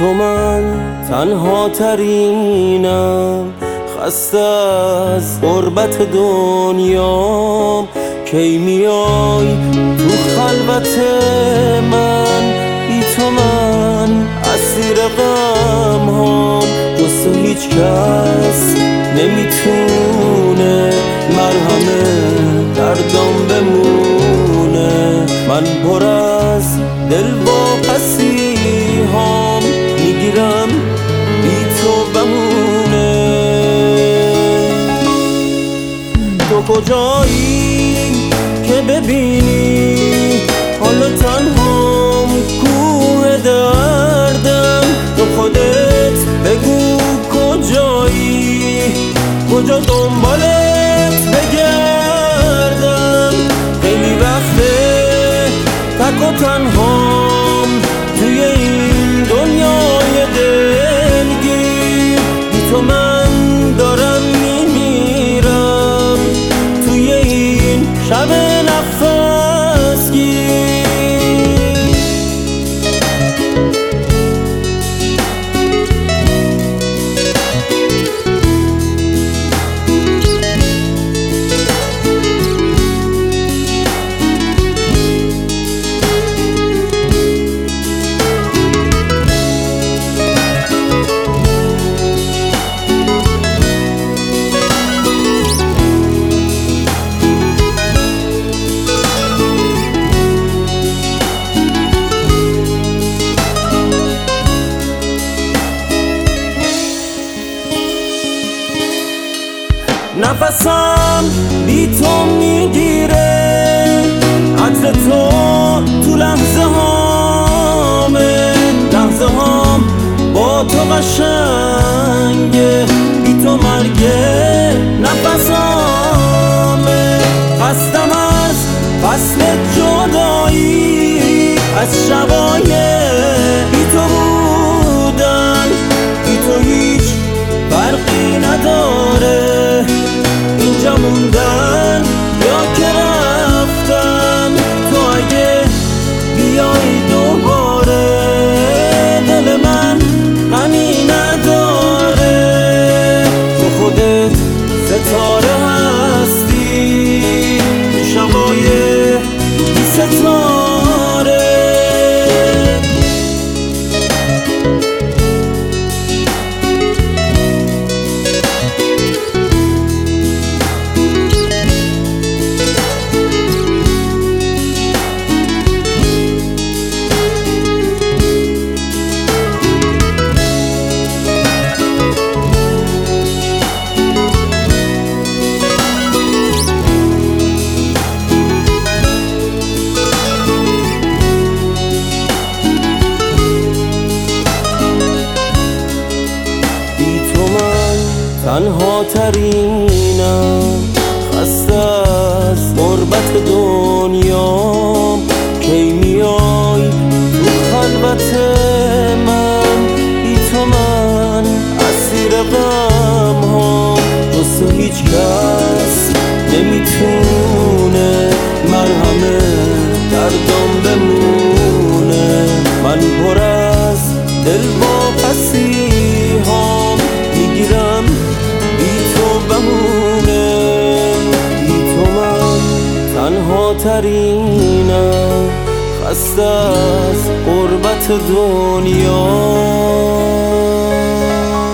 تو من تنها ترینم، خسته از غربت دنیام. کی میای تو خلوت من، بی تو من اسیر غم هام. جز تو هیچ کس نمیتونه مرهم دردام بمونه. من پر از دل واپسی هام، میگیرم بی تو بمونه. تو کجایی که ببینی حالا تنهام کوه دردم؟ تو خودت بگو کجایی، کجا دنبالت بگردم؟ خیلی وقته تک و تنهام توی این دنیای دلگیر. بی تو من دارم میمیرم توی این شب نفس گیر. نفسم بی تو میگیره، عطر تو تو لحظه هامه. لحظه هام با تو قشنگه، بی تو مرگه نفسامه. خستم از فصل جدایی، از شبای بی تو بودن. بی تو هیچ فرقی نداره اینجا موندن یا که رفتن. تو اگه بیای دوباره دل من غمی نداره. تو خودت ستاره هستی شبای بی ستاره. تنها ترینم، خسته از غربت دنیام. کی میای تو خلوت من، بی تو من اسیر غم هام. جز تو هیچ کس نمیتونه مرهم دردام بمونه. من پر از دل واپسی هام، میگیرم بی تو بمونه. بی تو من تنها ترینم، خسته از غربت دنیا.